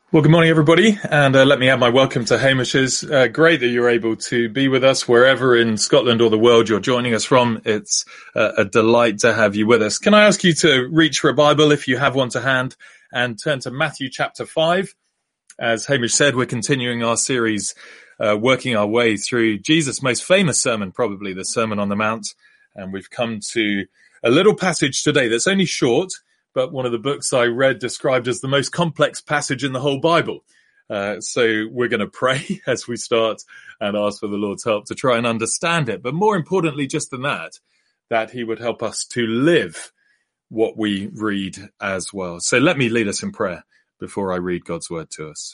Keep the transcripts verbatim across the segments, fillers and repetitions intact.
Well, good morning, everybody, and uh, let me add my welcome to Hamish's. Uh, great that you're able to be with us wherever in Scotland or the world you're joining us from. It's uh, a delight to have you with us. Can I ask you to reach for a Bible if you have one to hand and turn to Matthew chapter five? As Hamish said, we're continuing our series, uh, working our way through Jesus' most famous sermon, probably the Sermon on the Mount, and we've come to a little passage today that's only short, but one of the books I read described as the most complex passage in the whole Bible. Uh, so we're going to pray as we start and ask for the Lord's help to try and understand it. But more importantly, just than that, that he would help us to live what we read as well. So let me lead us in prayer before I read God's word to us.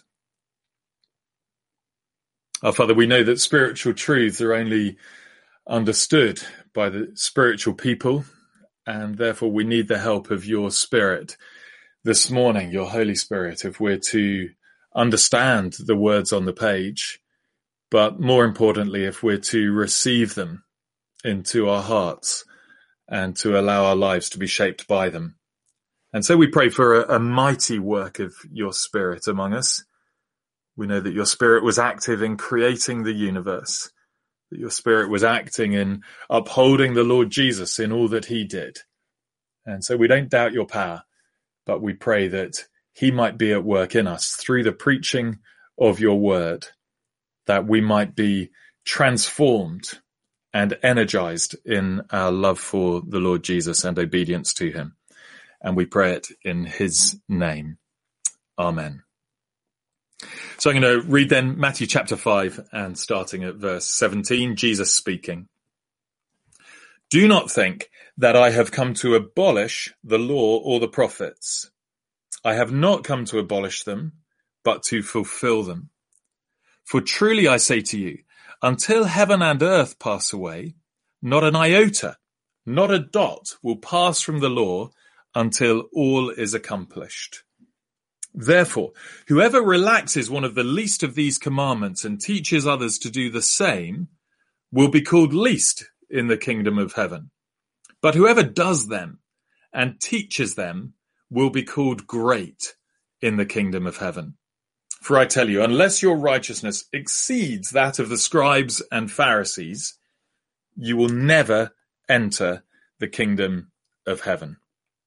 Our Father, we know that spiritual truths are only understood by the spiritual people, and therefore we need the help of your Spirit this morning, your Holy Spirit, if we're to understand the words on the page, but more importantly, if we're to receive them into our hearts and to allow our lives to be shaped by them. And so we pray for a, a mighty work of your Spirit among us. We know that your Spirit was active in creating the universe, that your Spirit was acting in upholding the Lord Jesus in all that he did. And so we don't doubt your power, but we pray that he might be at work in us through the preaching of your word, that we might be transformed and energized in our love for the Lord Jesus and obedience to him. And we pray it in his name. Amen. So I'm going to read then Matthew chapter five and starting at verse seventeen, Jesus speaking. Do not think that I have come to abolish the law or the prophets. I have not come to abolish them, but to fulfill them. For truly I say to you, until heaven and earth pass away, not an iota, not a dot will pass from the law until all is accomplished. Therefore, whoever relaxes one of the least of these commandments and teaches others to do the same will be called least in the kingdom of heaven. But whoever does them and teaches them will be called great in the kingdom of heaven. For I tell you, unless your righteousness exceeds that of the scribes and Pharisees, you will never enter the kingdom of heaven.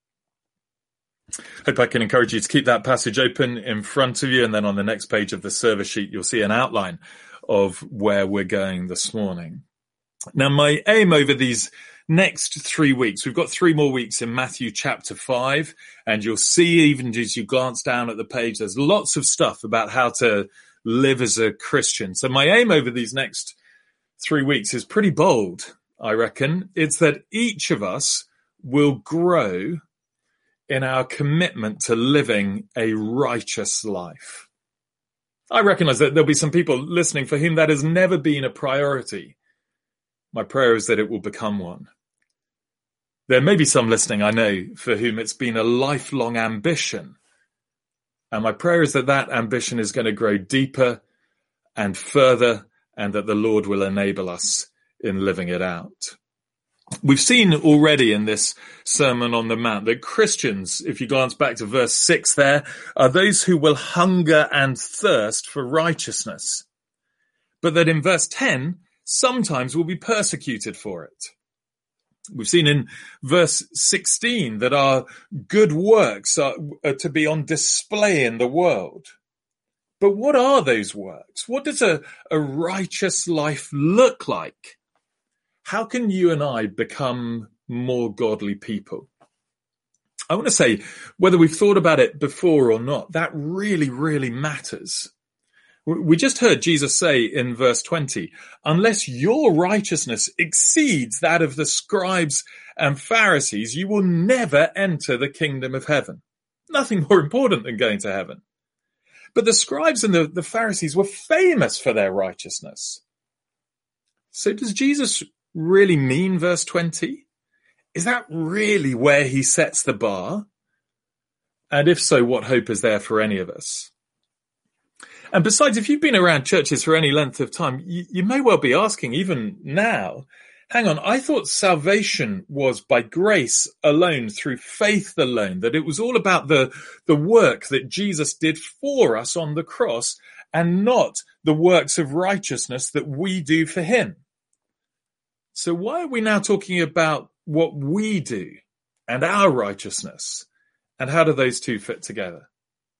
Hope I can encourage you to keep that passage open in front of you, and then on the next page of the service sheet you'll see an outline of where we're going this morning. Now, my aim over these next three weeks, we've got three more weeks in Matthew chapter five, and you'll see even as you glance down at the page, there's lots of stuff about how to live as a Christian. So my aim over these next three weeks is pretty bold, I reckon. It's that each of us will grow in our commitment to living a righteous life. I recognize that there'll be some people listening for whom that has never been a priority. My prayer is that it will become one. There may be some listening, I know, for whom it's been a lifelong ambition. And my prayer is that that ambition is going to grow deeper and further, and that the Lord will enable us in living it out. We've seen already in this Sermon on the Mount that Christians, if you glance back to verse six there, are those who will hunger and thirst for righteousness. But that in verse ten, sometimes will be persecuted for it. We've seen in verse sixteen that our good works are, are to be on display in the world. But what are those works? What does a, a righteous life look like? How can you and I become more godly people? I want to say, whether we've thought about it before or not, that really, really matters. We just heard Jesus say in verse twenty, unless your righteousness exceeds that of the scribes and Pharisees, you will never enter the kingdom of heaven. Nothing more important than going to heaven. But the scribes and the, the Pharisees were famous for their righteousness. So does Jesus really mean verse twenty? Is that really where he sets the bar? And if so, what hope is there for any of us? And besides, if you've been around churches for any length of time, you, you may well be asking, even now, hang on, I thought salvation was by grace alone, through faith alone, that it was all about the, the work that Jesus did for us on the cross and not the works of righteousness that we do for him. So why are we now talking about what we do and our righteousness? And how do those two fit together?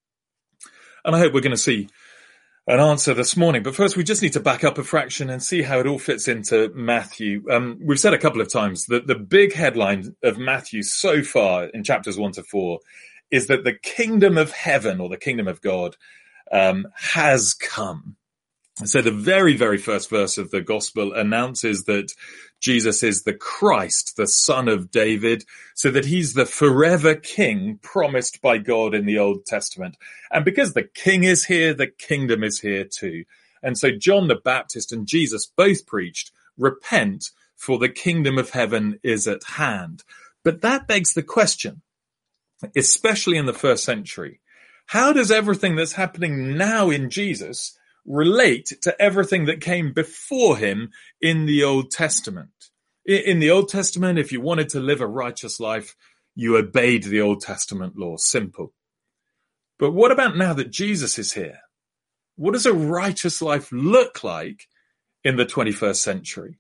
And I hope we're going to see an answer this morning. But first, we just need to back up a fraction and see how it all fits into Matthew. Um, we've said a couple of times that the big headline of Matthew so far in chapters one to four is that the kingdom of heaven, or the kingdom of God, um, has come. So the very, very first verse of the gospel announces that Jesus is the Christ, the son of David, so that he's the forever king promised by God in the Old Testament. And because the king is here, the kingdom is here too. And so John the Baptist and Jesus both preached, repent, for the kingdom of heaven is at hand. But that begs the question, especially in the first century, how does everything that's happening now in Jesus relate to everything that came before him in the Old Testament? In the Old Testament, if you wanted to live a righteous life, you obeyed the Old Testament law. Simple. But what about now that Jesus is here? What does a righteous life look like in the twenty-first century?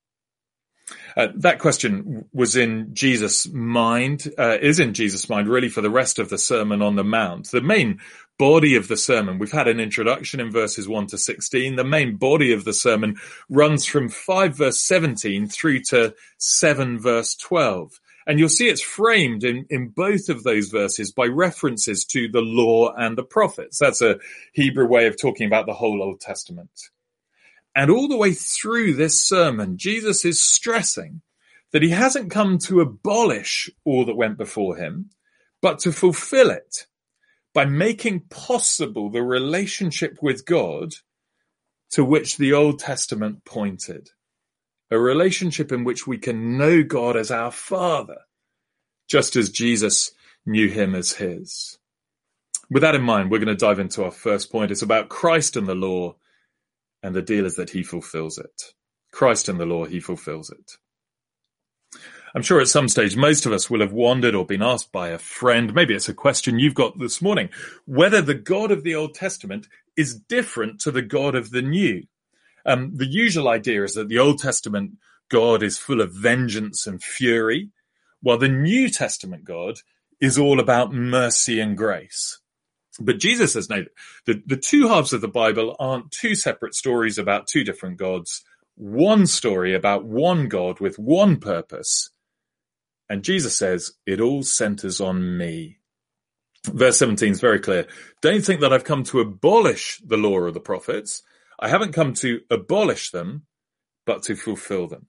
Uh, that question was in Jesus' mind, uh, is in Jesus' mind really for the rest of the Sermon on the Mount. The main body of the sermon, we've had an introduction in verses one to sixteen. The main body of the sermon runs from five verse seventeen through to seven verse twelve. And you'll see it's framed in, in both of those verses by references to the law and the prophets. That's a Hebrew way of talking about the whole Old Testament. And all the way through this sermon, Jesus is stressing that he hasn't come to abolish all that went before him, but to fulfill it by making possible the relationship with God to which the Old Testament pointed. A relationship in which we can know God as our Father, just as Jesus knew him as his. With that in mind, we're going to dive into our first point. It's about Christ and the law, and the deal is that he fulfills it. Christ and the law, he fulfills it. I'm sure at some stage, most of us will have wondered or been asked by a friend, maybe it's a question you've got this morning, whether the God of the Old Testament is different to the God of the New. Um, the usual idea is that the Old Testament God is full of vengeance and fury, while the New Testament God is all about mercy and grace. But Jesus says, no, the, the two halves of the Bible aren't two separate stories about two different gods, one story about one God with one purpose. And Jesus says, it all centers on me. Verse seventeen is very clear. Don't think that I've come to abolish the law or the prophets. I haven't come to abolish them, but to fulfill them.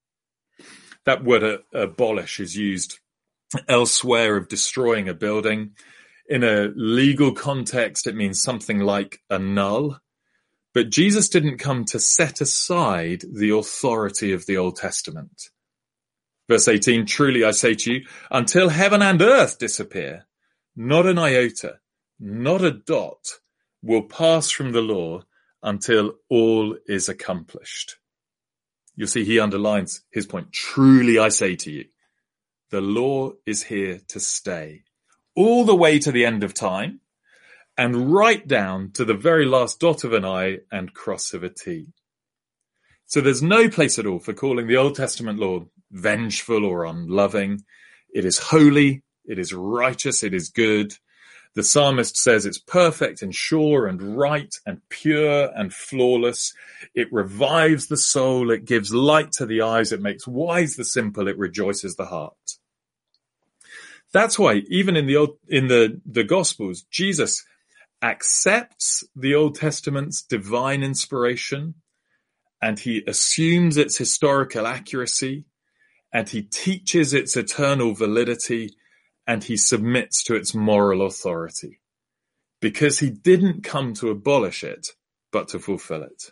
That word uh, abolish is used elsewhere of destroying a building. In a legal context, it means something like annul. But Jesus didn't come to set aside the authority of the Old Testament. Verse eighteen, truly I say to you, until heaven and earth disappear, not an iota, not a dot will pass from the law until all is accomplished. You'll see he underlines his point. Truly I say to you, the law is here to stay. All the way to the end of time, and right down to the very last dot of an I and cross of a T. So there's no place at all for calling the Old Testament law vengeful or unloving. It is holy, it is righteous, it is good. The psalmist says it's perfect and sure and right and pure and flawless. It revives the soul, it gives light to the eyes, it makes wise the simple, it rejoices the heart. That's why even in the old, in the, the Gospels, Jesus accepts the Old Testament's divine inspiration, and he assumes its historical accuracy, and he teaches its eternal validity, and he submits to its moral authority, because he didn't come to abolish it, but to fulfill it.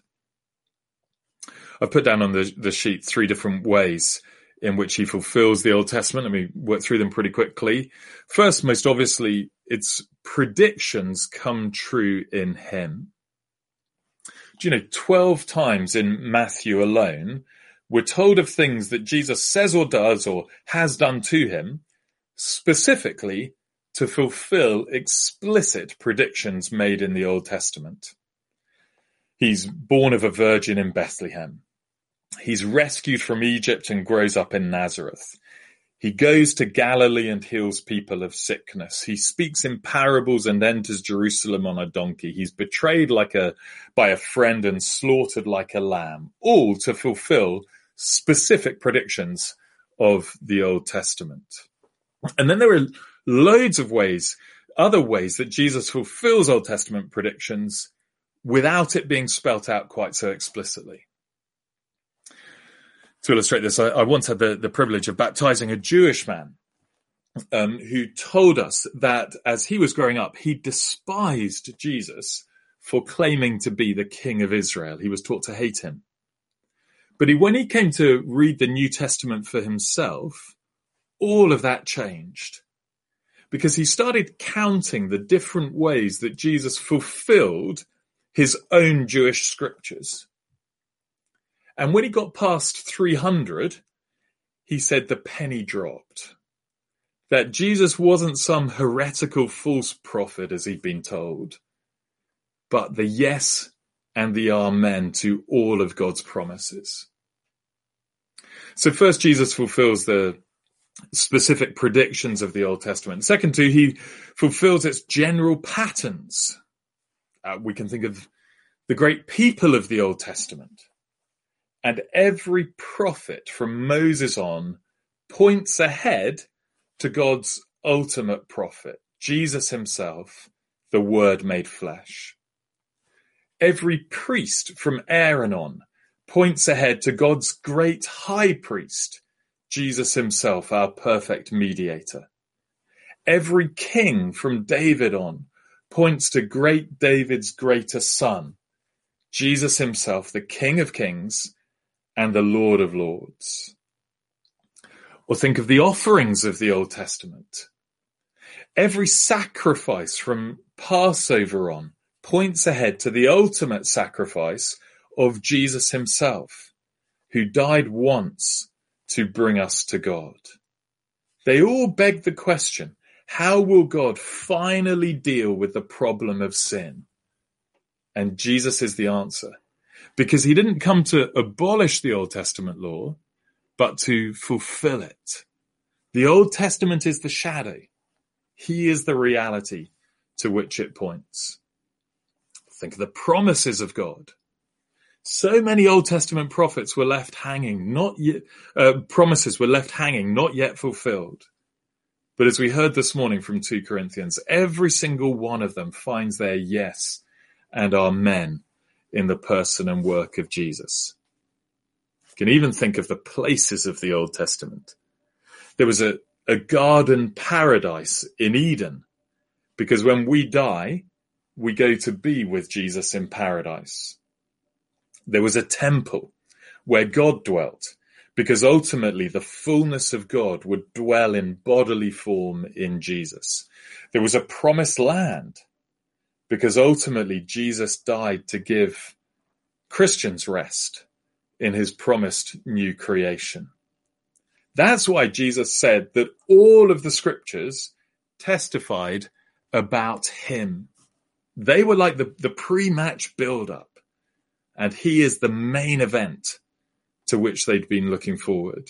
I've put down on the, the sheet three different ways in which he fulfills the Old Testament. Let me work through them pretty quickly. First, most obviously, its predictions come true in him. Do you know, twelve times in Matthew alone, We're told of things that Jesus says or does or has done to him, specifically to fulfill explicit predictions made in the Old Testament. He's born of a virgin in Bethlehem. He's rescued from Egypt and grows up in Nazareth. He goes to Galilee and heals people of sickness. He speaks in parables and enters Jerusalem on a donkey. He's betrayed like a, by a friend and slaughtered like a lamb, all to fulfill specific predictions of the Old Testament. And then there are loads of ways, other ways that Jesus fulfills Old Testament predictions without it being spelt out quite so explicitly. To illustrate this, I, I once had the, the privilege of baptizing a Jewish man um, who told us that as he was growing up, he despised Jesus for claiming to be the King of Israel. He was taught to hate him. But he, when he came to read the New Testament for himself, all of that changed. Because he started counting the different ways that Jesus fulfilled his own Jewish scriptures. And when he got past three hundred, he said the penny dropped. That Jesus wasn't some heretical false prophet, as he'd been told, but the yes and the amen to all of God's promises. So first, Jesus fulfills the specific predictions of the Old Testament. Second, too, he fulfills its general patterns. Uh, we can think of the great people of the Old Testament. And every prophet from Moses on points ahead to God's ultimate prophet, Jesus himself, the Word made flesh. Every priest from Aaron on points ahead to God's great high priest, Jesus himself, our perfect mediator. Every king from David on points to great David's greater son, Jesus himself, the King of Kings and the Lord of Lords. Or think of the offerings of the Old Testament. Every sacrifice from Passover on points ahead to the ultimate sacrifice of Jesus himself, who died once to bring us to God. They all beg the question, how will God finally deal with the problem of sin? And Jesus is the answer. Because he didn't come to abolish the Old Testament law, but to fulfill it. The Old Testament is the shadow. He is the reality to which it points. Think of the promises of God. So many Old Testament prophets were left hanging, not yet, uh, promises were left hanging, not yet fulfilled. But as we heard this morning from two Corinthians, every single one of them finds their yes and amen in the person and work of Jesus. You can even think of the places of the Old Testament. There was a, a garden paradise in Eden, because when we die, we go to be with Jesus in paradise. There was a temple where God dwelt, because ultimately the fullness of God would dwell in bodily form in Jesus. There was a promised land, because ultimately Jesus died to give Christians rest in his promised new creation. That's why Jesus said that all of the scriptures testified about him. They were like the, the pre-match build-up, and he is the main event to which they'd been looking forward.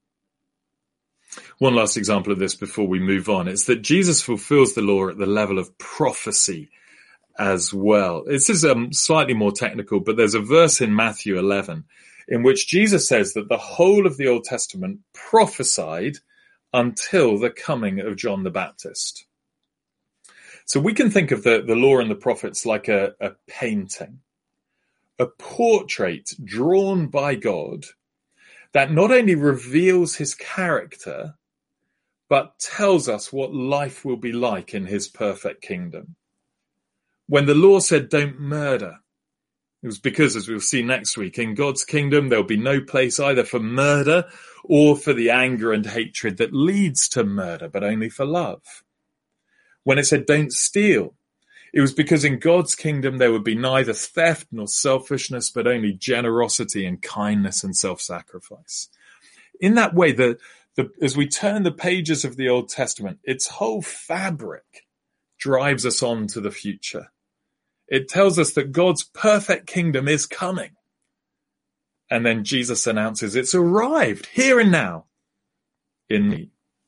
One last example of this before we move on is that Jesus fulfills the law at the level of prophecy as well. This is um, slightly more technical, but there's a verse in Matthew eleven in which Jesus says that the whole of the Old Testament prophesied until the coming of John the Baptist. So we can think of the, the law and the prophets like a, a painting, a portrait drawn by God that not only reveals his character, but tells us what life will be like in his perfect kingdom. When the law said don't murder, it was because, as we'll see next week, in God's kingdom there'll be no place either for murder or for the anger and hatred that leads to murder, but only for love. When it said don't steal, It was because in God's kingdom there would be neither theft nor selfishness, but only generosity and kindness and self-sacrifice. In that way, the, the, as we turn the pages of the Old Testament, its whole fabric drives us on to the future. It tells us that God's perfect kingdom is coming. And then Jesus announces it's arrived here and now in me.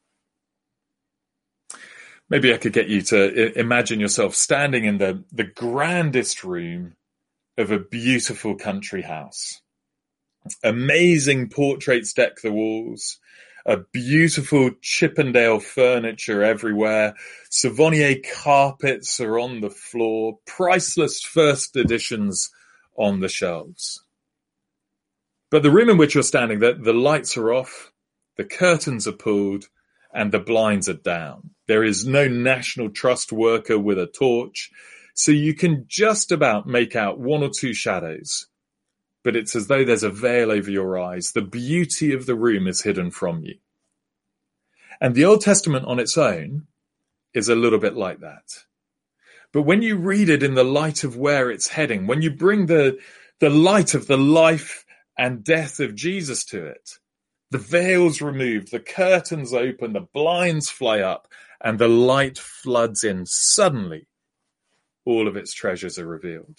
Maybe I could get you to imagine yourself standing in the, the grandest room of a beautiful country house. Amazing portraits deck the walls, a beautiful Chippendale furniture everywhere, Savonier carpets are on the floor, priceless first editions on the shelves. But the room in which you're standing, the, the lights are off, the curtains are pulled, and the blinds are down. There is no National Trust worker with a torch, so you can just about make out one or two shadows. But it's as though there's a veil over your eyes. The beauty of the room is hidden from you. And the Old Testament on its own is a little bit like that. But when you read it in the light of where it's heading, when you bring the, the light of the life and death of Jesus to it, the veil's removed, the curtains open, the blinds fly up, and the light floods in. Suddenly, all of its treasures are revealed.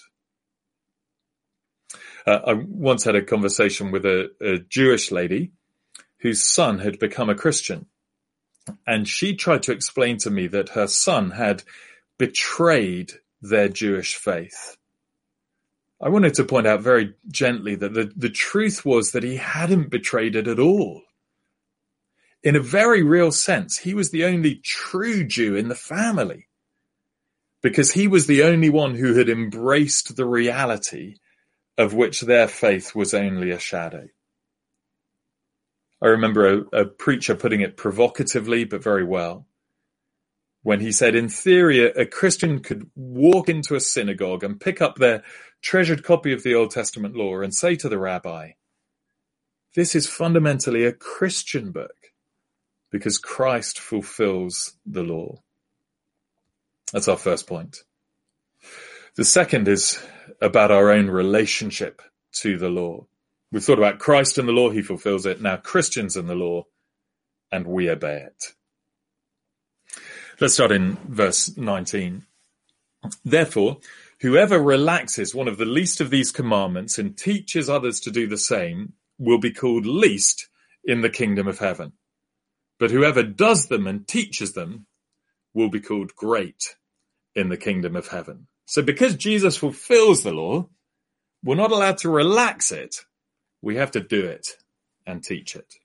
Uh, I once had a conversation with a, a Jewish lady whose son had become a Christian. And she tried to explain to me that her son had betrayed their Jewish faith. I wanted to point out very gently that the, the truth was that he hadn't betrayed it at all. In a very real sense, he was the only true Jew in the family, because he was the only one who had embraced the reality of which their faith was only a shadow. I remember a, a preacher putting it provocatively, but very well, when he said, in theory, a Christian could walk into a synagogue and pick up their treasured copy of the Old Testament law and say to the rabbi, this is fundamentally a Christian book because Christ fulfills the law. That's our first point. The second is about our own relationship to the law. We've thought about Christ and the law, he fulfills it. Now Christians and the law, and we obey it. Let's start in verse nineteen. Therefore, whoever relaxes one of the least of these commandments and teaches others to do the same will be called least in the kingdom of heaven. But whoever does them and teaches them will be called great in the kingdom of heaven. So because Jesus fulfills the law, we're not allowed to relax it. We have to do it and teach it.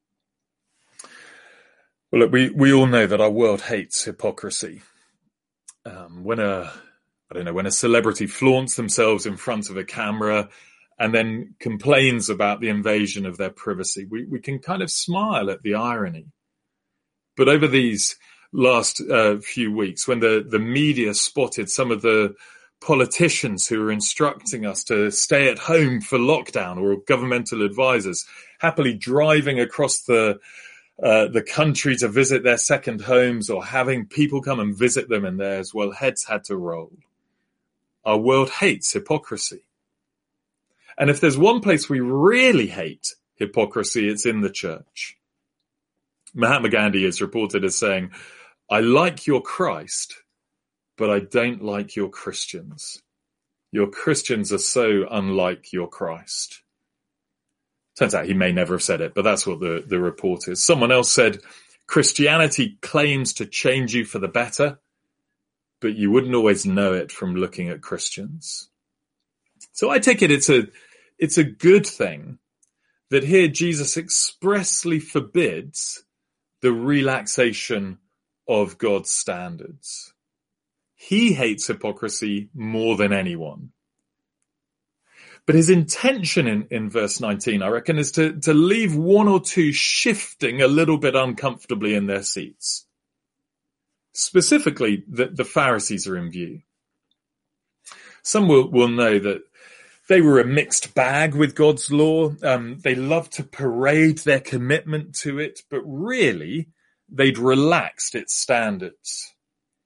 Well, look, we, we all know that our world hates hypocrisy. Um, when a, I don't know, when a celebrity flaunts themselves in front of a camera and then complains about the invasion of their privacy, we, we can kind of smile at the irony. But over these last uh, few weeks, when the, the media spotted some of the politicians who are instructing us to stay at home for lockdown, or governmental advisors happily driving across the uh, the country to visit their second homes, or having people come and visit them in theirs, well, heads had to roll. Our world hates hypocrisy. And if there's one place we really hate hypocrisy, it's in the church. Mahatma Gandhi is reported as saying, I like your Christ, but I don't like your Christians. Your Christians are so unlike your Christ. Turns out he may never have said it, but that's what the, the report is. Someone else said, Christianity claims to change you for the better, but you wouldn't always know it from looking at Christians. So I take it it's a, it's a good thing that here Jesus expressly forbids the relaxation of God's standards. He hates hypocrisy more than anyone. But his intention in, in verse nineteen, I reckon, is to, to leave one or two shifting a little bit uncomfortably in their seats. Specifically, the, the Pharisees are in view. Some will, will know that they were a mixed bag with God's law. Um, they loved to parade their commitment to it, but really, they'd relaxed its standards.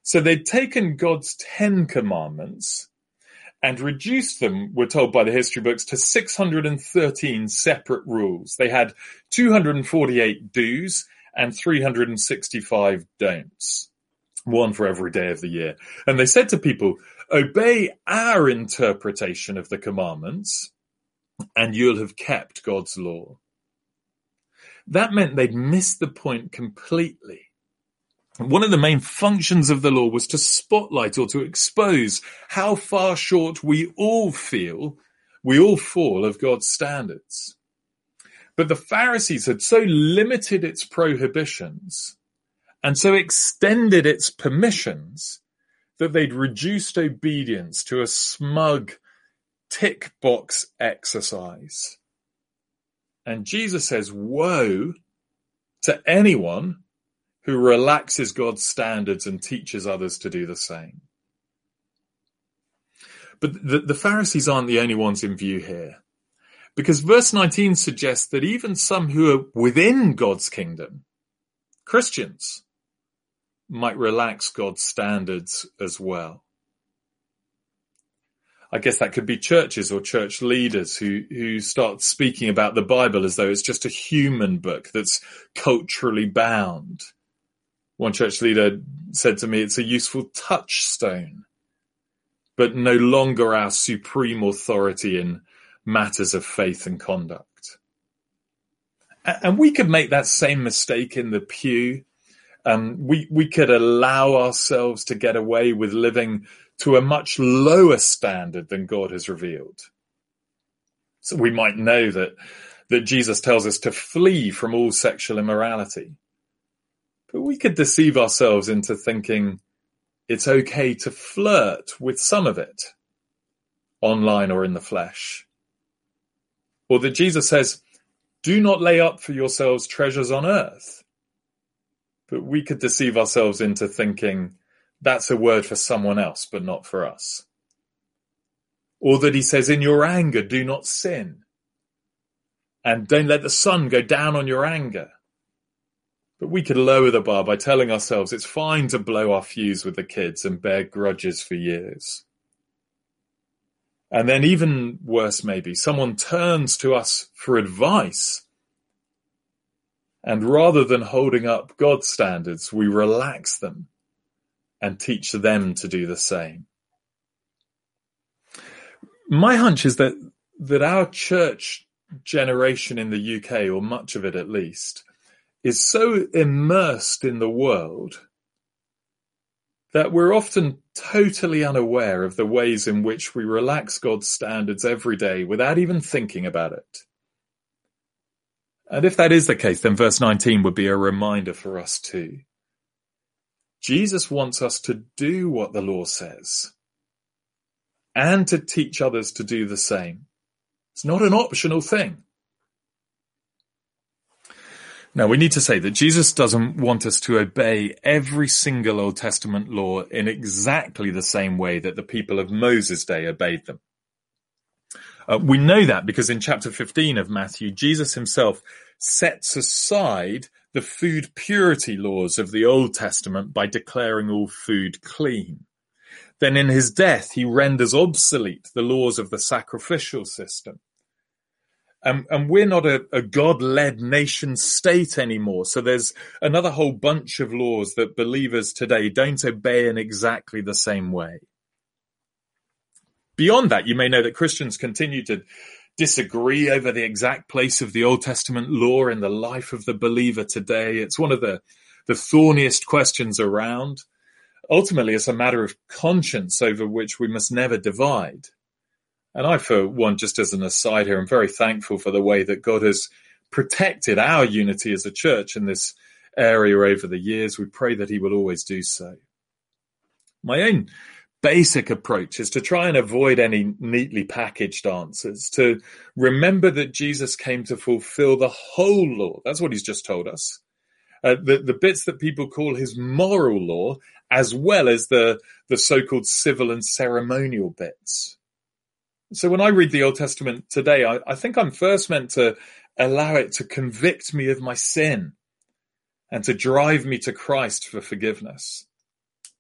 So they'd taken God's Ten Commandments and reduced them, we're told by the history books, to six hundred thirteen separate rules. They had two hundred forty-eight do's and three hundred sixty-five don'ts, one for every day of the year. And they said to people, obey our interpretation of the commandments, and you'll have kept God's law. That meant they'd missed the point completely. One of the main functions of the law was to spotlight or to expose how far short we all feel, we all fall of God's standards. But the Pharisees had so limited its prohibitions and so extended its permissions that they'd reduced obedience to a smug tick box exercise. And Jesus says, woe to anyone who relaxes God's standards and teaches others to do the same. But the, the Pharisees aren't the only ones in view here, because verse nineteen suggests that even some who are within God's kingdom, Christians, might relax God's standards as well. I guess that could be churches or church leaders who, who start speaking about the Bible as though it's just a human book that's culturally bound. One church leader said to me, it's a useful touchstone, but no longer our supreme authority in matters of faith and conduct. And we could make that same mistake in the pew. Um, we, we could allow ourselves to get away with living to a much lower standard than God has revealed. So we might know that, that Jesus tells us to flee from all sexual immorality. But we could deceive ourselves into thinking it's okay to flirt with some of it, online or in the flesh. Or that Jesus says, do not lay up for yourselves treasures on earth. But we could deceive ourselves into thinking that's a word for someone else, but not for us. Or that he says, in your anger, do not sin. And don't let the sun go down on your anger. But we could lower the bar by telling ourselves it's fine to blow our fuse with the kids and bear grudges for years. And then even worse maybe, someone turns to us for advice. And rather than holding up God's standards, we relax them and teach them to do the same. My hunch is that, that our church generation in the U K, or much of it at least, is so immersed in the world that we're often totally unaware of the ways in which we relax God's standards every day without even thinking about it. And if that is the case, then verse nineteen would be a reminder for us too. Jesus wants us to do what the law says and to teach others to do the same. It's not an optional thing. Now, we need to say that Jesus doesn't want us to obey every single Old Testament law in exactly the same way that the people of Moses' day obeyed them. Uh, we know that because in chapter fifteen of Matthew, Jesus himself sets aside the food purity laws of the Old Testament by declaring all food clean. Then in his death, he renders obsolete the laws of the sacrificial system. Um, and we're not a, a God-led nation state anymore. So there's another whole bunch of laws that believers today don't obey in exactly the same way. Beyond that, you may know that Christians continue to disagree over the exact place of the Old Testament law in the life of the believer today. It's one of the, the thorniest questions around. Ultimately, it's a matter of conscience over which we must never divide. And I, for one, just as an aside here, I'm very thankful for the way that God has protected our unity as a church in this area over the years. We pray that he will always do so. My own basic approach is to try and avoid any neatly packaged answers, to remember that Jesus came to fulfill the whole law. That's what he's just told us. Uh, the, the bits that people call his moral law, as well as the, the so-called civil and ceremonial bits. So when I read the Old Testament today, I, I think I'm first meant to allow it to convict me of my sin and to drive me to Christ for forgiveness.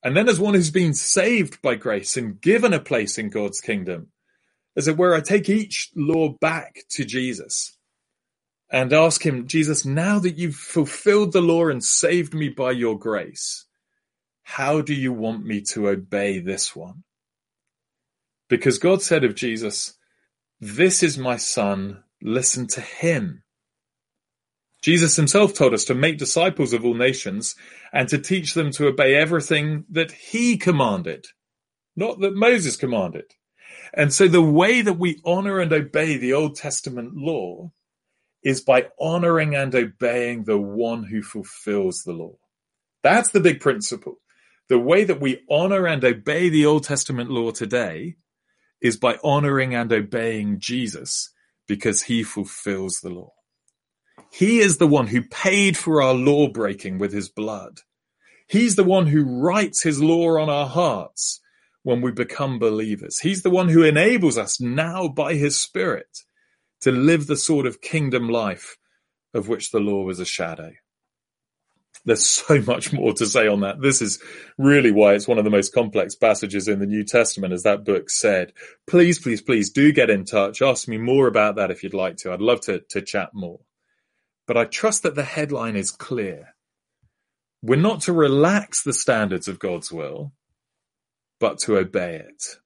And then as one who's been saved by grace and given a place in God's kingdom, as it were, I take each law back to Jesus and ask him, Jesus, now that you've fulfilled the law and saved me by your grace, how do you want me to obey this one? Because God said of Jesus, this is my son, listen to him. Jesus himself told us to make disciples of all nations and to teach them to obey everything that he commanded, not that Moses commanded. And so the way that we honor and obey the Old Testament law is by honoring and obeying the one who fulfills the law. That's the big principle. The way that we honor and obey the Old Testament law today is by honoring and obeying Jesus because he fulfills the law. He is the one who paid for our law breaking with his blood. He's the one who writes his law on our hearts when we become believers. He's the one who enables us now by his Spirit to live the sort of kingdom life of which the law was a shadow. There's so much more to say on that. This is really why it's one of the most complex passages in the New Testament, as that book said. Please, please, please do get in touch. Ask me more about that if you'd like to. I'd love to, to chat more. But I trust that the headline is clear. We're not to relax the standards of God's will, but to obey it.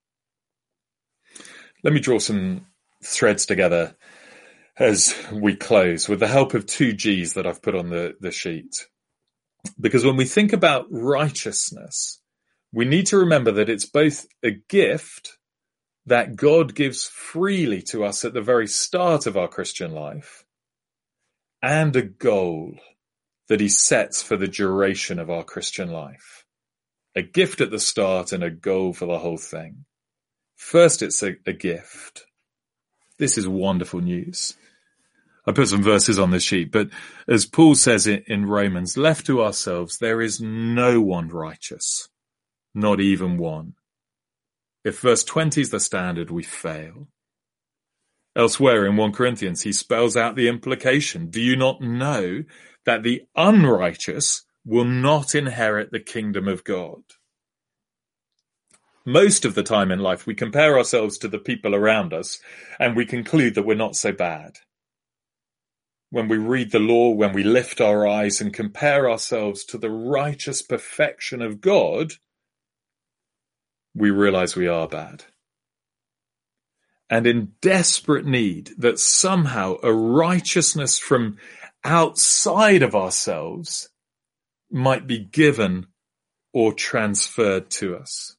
Let me draw some threads together as we close with the help of two G's that I've put on the, the sheet. Because when we think about righteousness, we need to remember that it's both a gift that God gives freely to us at the very start of our Christian life, and a goal that he sets for the duration of our Christian life. A gift at the start and a goal for the whole thing. First, it's a, a gift. This is wonderful news. I put some verses on the sheet, but as Paul says in, in Romans, left to ourselves, there is no one righteous, not even one. If verse twenty is the standard, we fail. Elsewhere in First Corinthians, he spells out the implication. Do you not know that the unrighteous will not inherit the kingdom of God? Most of the time in life, we compare ourselves to the people around us and we conclude that we're not so bad. When we read the law, when we lift our eyes and compare ourselves to the righteous perfection of God, we realize we are bad. And in desperate need that somehow a righteousness from outside of ourselves might be given or transferred to us.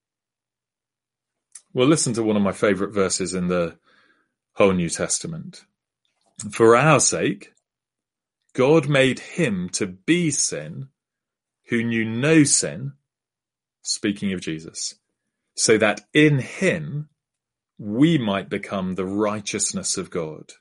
Well, listen to one of my favorite verses in the whole New Testament. For our sake, God made him to be sin who knew no sin, speaking of Jesus, so that in him we might become the righteousness of God.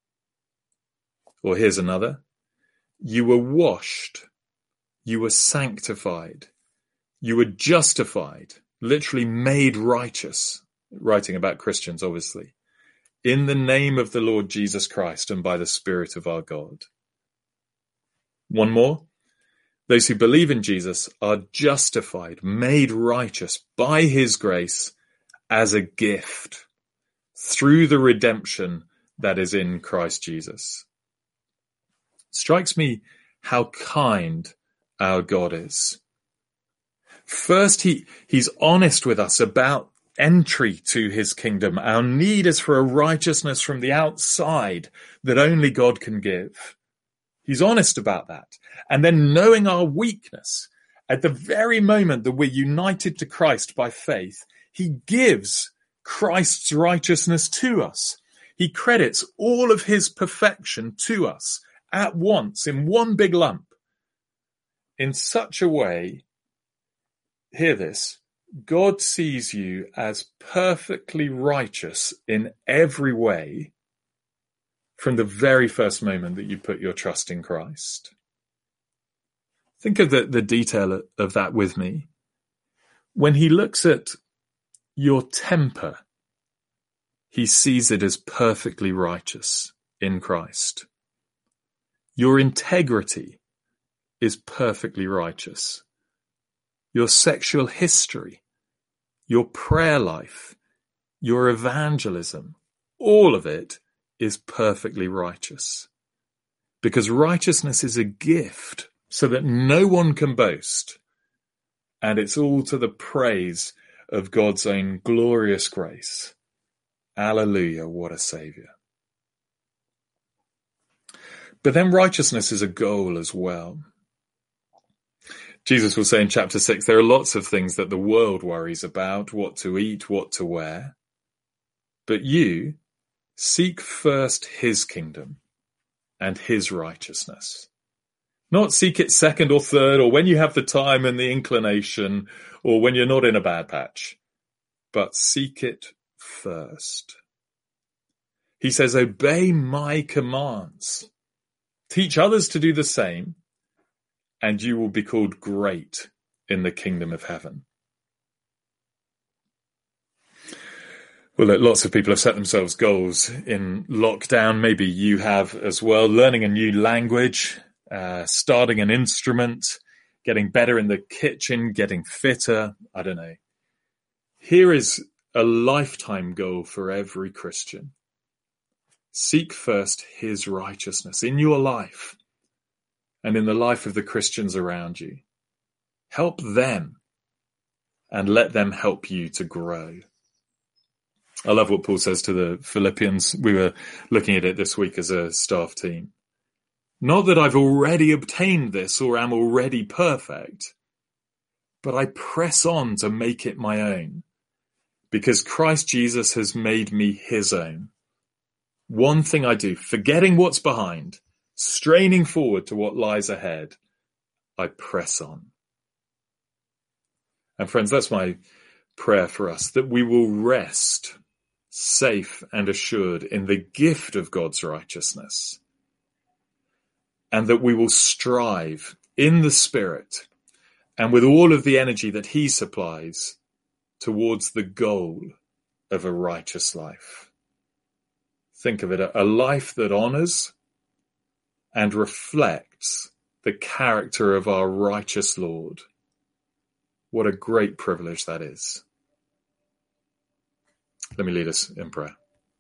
Or here's another. You were washed. You were sanctified. You were justified, literally made righteous, writing about Christians, obviously, in the name of the Lord Jesus Christ and by the Spirit of our God. One more. Those who believe in Jesus are justified, made righteous by his grace as a gift through the redemption that is in Christ Jesus. It strikes me how kind our God is. First, he, he's honest with us about entry to his kingdom. Our need is for a righteousness from the outside that only God can give. He's honest about that. And then knowing our weakness, at the very moment that we're united to Christ by faith, he gives Christ's righteousness to us. He credits all of his perfection to us at once in one big lump in such a way, hear this, God sees you as perfectly righteous in every way from the very first moment that you put your trust in Christ. Think of the, the detail of that with me. When he looks at your temper, he sees it as perfectly righteous in Christ. Your integrity is perfectly righteous. your sexual history, your prayer life, your evangelism, all of it is perfectly righteous. Because righteousness is a gift so that no one can boast. And it's all to the praise of God's own glorious grace. Alleluia, what a saviour. But then righteousness is a goal as well. Jesus will say in chapter six, there are lots of things that the world worries about, what to eat, what to wear. But you seek first his kingdom and his righteousness. Not seek it second or third, or when you have the time and the inclination, or when you're not in a bad patch, but seek it first. He says, obey my commands. Teach others to do the same, and you will be called great in the kingdom of heaven. Well, look, lots of people have set themselves goals in lockdown. Maybe you have as well. Learning a new language, uh, starting an instrument, getting better in the kitchen, getting fitter. I don't know. Here is a lifetime goal for every Christian. Seek first his righteousness in your life and in the life of the Christians around you. Help them and let them help you to grow. I love what Paul says to the Philippians. We were looking at it this week as a staff team. Not that I've already obtained this or am already perfect, but I press on to make it my own, because Christ Jesus has made me his own. One thing I do, forgetting what's behind, straining forward to what lies ahead, I press on. And friends, that's my prayer for us, that we will rest safe and assured in the gift of God's righteousness, and that we will strive in the Spirit and with all of the energy that he supplies towards the goal of a righteous life. Think of it, a life that honors and reflects the character of our righteous Lord. What a great privilege that is. Let me lead us in prayer.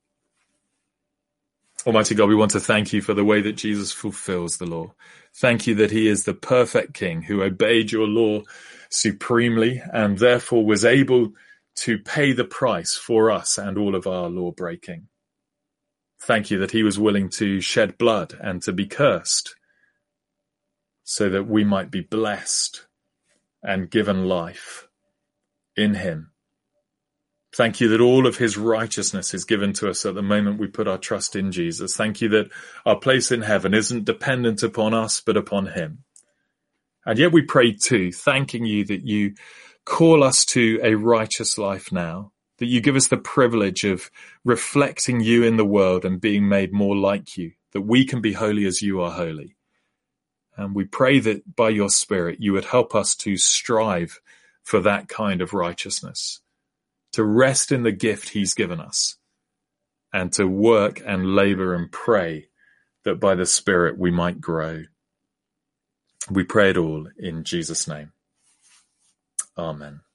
Almighty God, we want to thank you for the way that Jesus fulfills the law. Thank you that he is the perfect King who obeyed your law supremely and therefore was able to pay the price for us and all of our law breaking. Thank you that he was willing to shed blood and to be cursed so that we might be blessed and given life in him. Thank you that all of his righteousness is given to us at the moment we put our trust in Jesus. Thank you that our place in heaven isn't dependent upon us, but upon him. And yet we pray too, thanking you that you call us to a righteous life now, that you give us the privilege of reflecting you in the world and being made more like you, that we can be holy as you are holy. And we pray that by your Spirit, you would help us to strive for that kind of righteousness, to rest in the gift he's given us, and to work and labor and pray that by the Spirit we might grow. We pray it all in Jesus' name. Amen.